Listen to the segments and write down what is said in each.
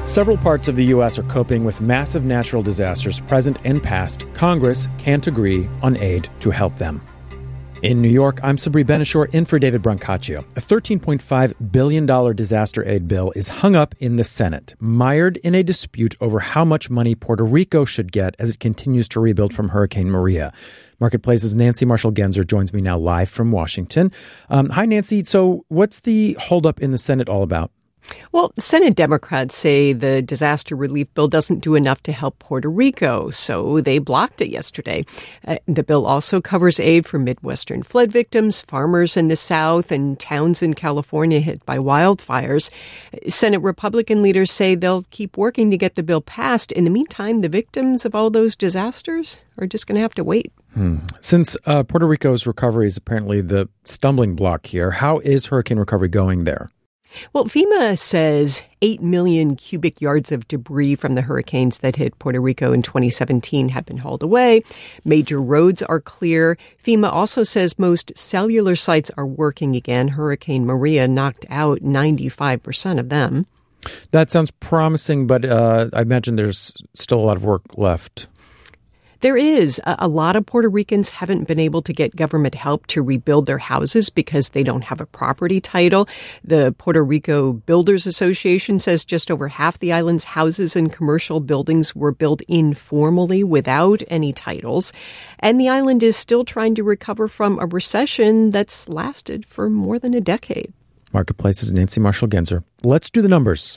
Several parts of the U.S. are coping with massive natural disasters, present and past. Congress can't agree on aid to help them. In New York, I'm Sabri Ben-Achour in for David Brancaccio. A $13.5 billion disaster aid bill is hung up in the Senate, mired in a dispute over how much money Puerto Rico should get as it continues to rebuild from Hurricane Maria. Marketplace's Nancy Marshall-Genzer joins me now live from Washington. Hi, Nancy. So what's the holdup in the Senate all about? Well, Senate Democrats say the disaster relief bill doesn't do enough to help Puerto Rico, so they blocked it yesterday. The bill also covers aid for Midwestern flood victims, farmers in the South, and towns in California hit by wildfires. Senate Republican leaders say they'll keep working to get the bill passed. In the meantime, the victims of all those disasters are just going to have to wait. Since Puerto Rico's recovery is apparently the stumbling block here, how is hurricane recovery going there? Well, FEMA says 8 million cubic yards of debris from the hurricanes that hit Puerto Rico in 2017 have been hauled away. Major roads are clear. FEMA also says most cellular sites are working again. Hurricane Maria knocked out 95% of them. That sounds promising, but I imagine there's still a lot of work left. There is. A lot of Puerto Ricans haven't been able to get government help to rebuild their houses because they don't have a property title. The Puerto Rico Builders Association says just over half the island's houses and commercial buildings were built informally without any titles. And the island is still trying to recover from a recession that's lasted for more than a decade. Marketplace's Nancy Marshall-Genzer. Let's do the numbers.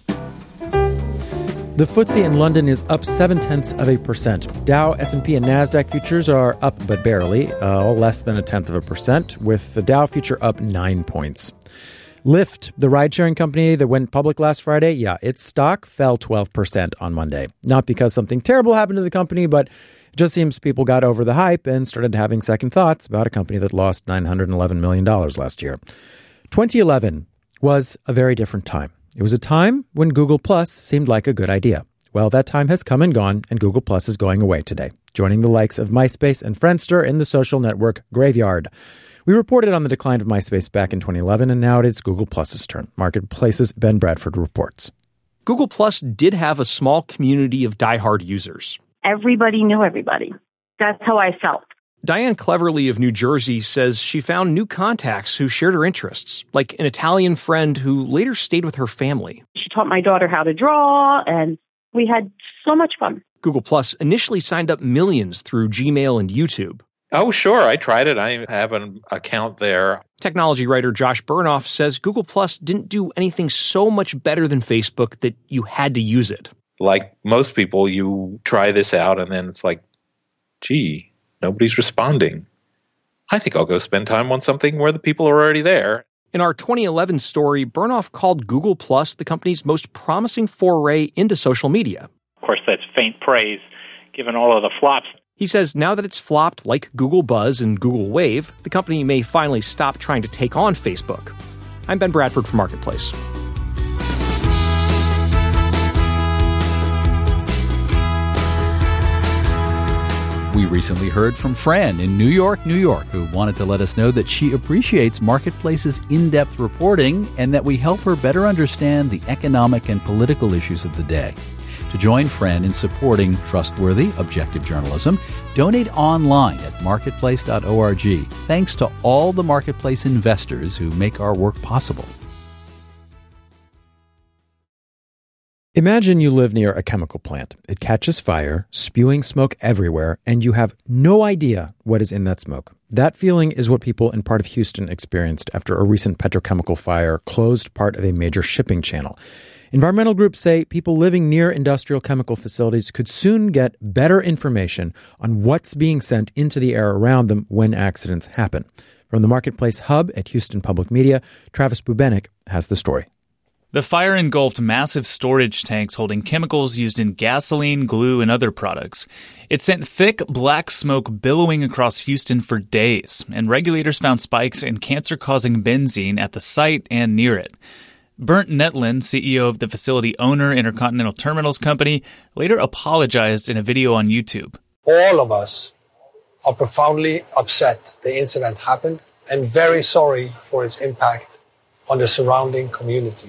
The FTSE in London is up 0.7%. Dow, S&P, and NASDAQ futures are up, but barely, less than 0.1%, with the Dow future up 9 points. Lyft, the ride-sharing company that went public last Friday, its stock fell 12% on Monday. Not because something terrible happened to the company, but it just seems people got over the hype and started having second thoughts about a company that lost $911 million last year. 2011 was a very different time. It was a time when Google Plus seemed like a good idea. Well, that time has come and gone, and Google Plus is going away today, joining the likes of MySpace and Friendster in the social network graveyard. We reported on the decline of MySpace back in 2011, and now it is Google Plus's turn. Marketplace's Ben Bradford reports. Google Plus did have a small community of diehard users. Everybody knew everybody. That's how I felt. Diane Cleverly of New Jersey says she found new contacts who shared her interests, like an Italian friend who later stayed with her family. She taught my daughter how to draw, and we had so much fun. Google Plus initially signed up millions through Gmail and YouTube. Oh, sure. I tried it. I have an account there. Technology writer Josh Bernoff says Google Plus didn't do anything so much better than Facebook that you had to use it. Like most people, you try this out, and then it's like, gee, nobody's responding. I think I'll go spend time on something where the people are already there. In our 2011 story, Bernoff called Google Plus the company's most promising foray into social media. Of course, that's faint praise, given all of the flops. He says now that it's flopped like Google Buzz and Google Wave, the company may finally stop trying to take on Facebook. I'm Ben Bradford for Marketplace. We recently heard from Fran in New York, who wanted to let us know that she appreciates Marketplace's in-depth reporting and that we help her better understand the economic and political issues of the day. To join Fran in supporting trustworthy, objective journalism, donate online at marketplace.org. Thanks to all the Marketplace investors who make our work possible. Imagine you live near a chemical plant. It catches fire, spewing smoke everywhere, and you have no idea what is in that smoke. That feeling is what people in part of Houston experienced after a recent petrochemical fire closed part of a major shipping channel. Environmental groups say people living near industrial chemical facilities could soon get better information on what's being sent into the air around them when accidents happen. From the Marketplace Hub at Houston Public Media, Travis Bubenik has the story. The fire engulfed massive storage tanks holding chemicals used in gasoline, glue, and other products. It sent thick, black smoke billowing across Houston for days, and regulators found spikes in cancer-causing benzene at the site and near it. Bernd Netlin, CEO of the facility owner Intercontinental Terminals Company, later apologized in a video on YouTube. All of us are profoundly upset the incident happened and very sorry for its impact on the surrounding communities.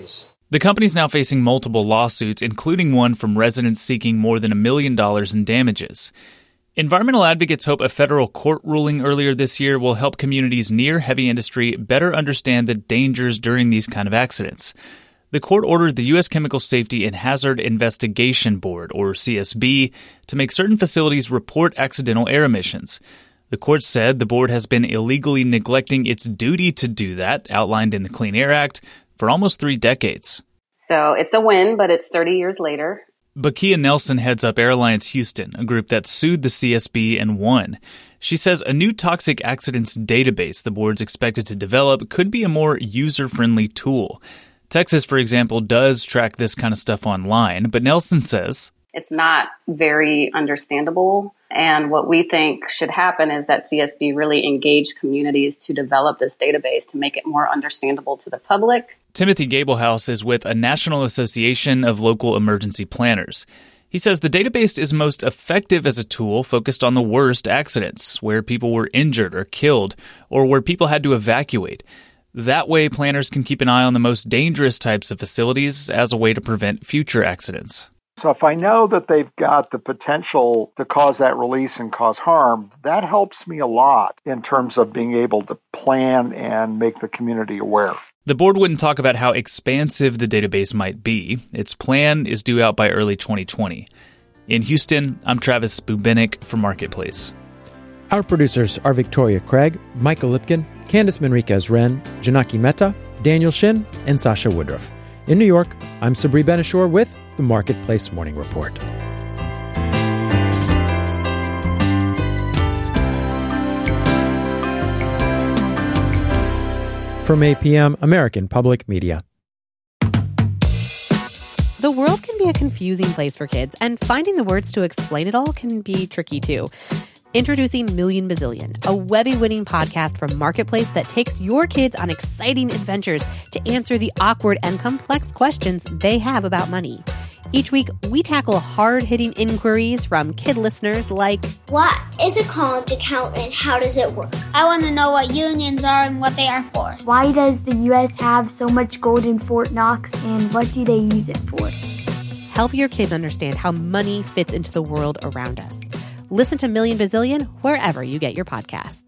The company's now facing multiple lawsuits, including one from residents seeking more than $1 million in damages. Environmental advocates hope a federal court ruling earlier this year will help communities near heavy industry better understand the dangers during these kind of accidents. The court ordered the U.S. Chemical Safety and Hazard Investigation Board, or CSB, to make certain facilities report accidental air emissions. The court said the board has been illegally neglecting its duty to do that, outlined in the Clean Air Act, for almost 3 decades. So it's a win, but it's 30 years later. Bakia Nelson heads up Air Alliance Houston, a group that sued the CSB and won. She says a new toxic accidents database the board's expected to develop could be a more user-friendly tool. Texas, for example, does track this kind of stuff online, but Nelson says it's not very understandable. And what we think should happen is that CSB really engage communities to develop this database to make it more understandable to the public. Timothy Gablehouse is with a National Association of Local Emergency Planners. He says the database is most effective as a tool focused on the worst accidents, where people were injured or killed, or where people had to evacuate. That way, planners can keep an eye on the most dangerous types of facilities as a way to prevent future accidents. So if I know that they've got the potential to cause that release and cause harm, that helps me a lot in terms of being able to plan and make the community aware. The board wouldn't talk about how expansive the database might be. Its plan is due out by early 2020. In Houston, I'm Travis Bubenik for Marketplace. Our producers are Victoria Craig, Michael Lipkin, Candice Manriquez-Wren, Janaki Mehta, Daniel Shin, and Sasha Woodruff. In New York, I'm Sabri Benishore with the Marketplace Morning Report. From APM, American Public Media. The world can be a confusing place for kids, and finding the words to explain it all can be tricky too. Introducing Million Bazillion, a Webby-winning podcast from Marketplace that takes your kids on exciting adventures to answer the awkward and complex questions they have about money. Each week, we tackle hard-hitting inquiries from kid listeners like, what is a college account and how does it work? I want to know what unions are and what they are for. Why does the U.S. have so much gold in Fort Knox and what do they use it for? Help your kids understand how money fits into the world around us. Listen to Million Bazillion wherever you get your podcasts.